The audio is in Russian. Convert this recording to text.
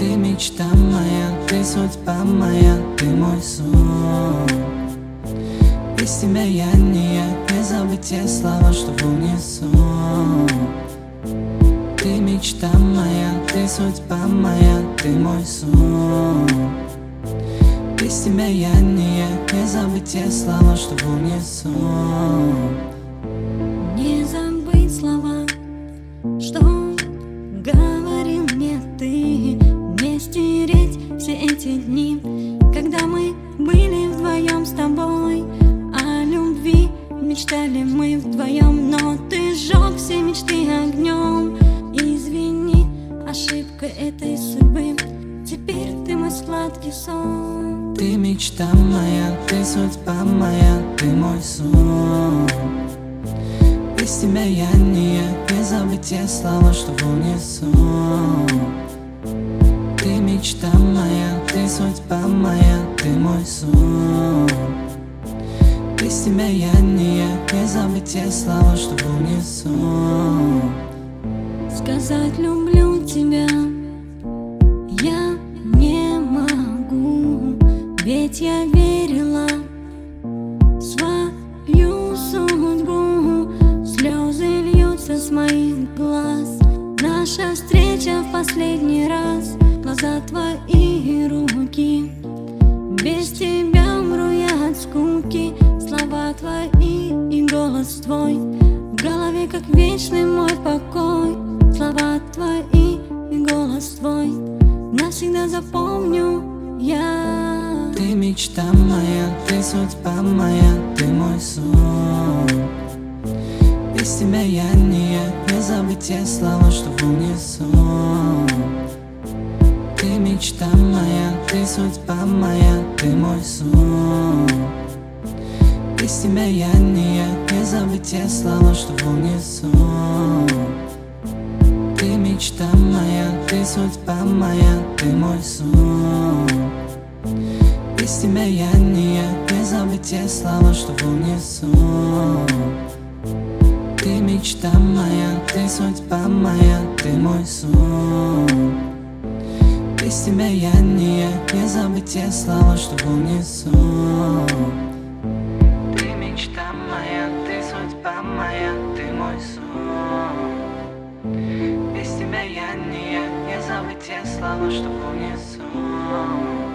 Ты мечта моя, ты судьба моя, ты мой сон. Без тебя я не забыть те слова, что в унисон. Ты мечта моя, ты судьба моя, ты мой сон. Без тебя я не забыть те слова, что в унисон. Не забыть слова, что говорил мне ты. Не стереть все эти дни, когда мы были вдвоем с тобой. О любви мечтали мы вдвоем, но ты сжег все мечты огнем. Извини, ошибка этой судьбы, теперь ты мой сладкий сон. Ты мечта моя, ты судьба моя, ты мой сон. Без тебя я не забыть те слова, что в унисон. Ты мечта моя, ты судьба моя, ты мой сон. Без тебя я не забыть те слова, что в унисон. Сказать люблю тебя я не могу, ведь я верила в свою судьбу. Слезы льются с моих глаз, наша встреча в последний раз. Глаза твои, руки, без тебя умру я от скуки. Слова твои и голос твой в голове, как вечный мой покой. Слова твои и голос твой навсегда запомню я. Ты мечта моя, ты судьба моя, ты мой сон. Без тебя я не забыть те слова, что в унисон. Ты мечта моя, ты судьба моя, ты мой сон. Без тебя я не забыть те слова, что в унисон. Ты мечта моя, ты судьба моя, ты мой сон. Без тебя я не забыть те слова, что в унисон. Ты мечта моя, ты судьба моя, ты мой сон. Без тебя я не забыть те слова, что в унисон. Ты мечта моя, ты судьба моя, ты мой сон. Без тебя я не забыть те слова, что в унисон.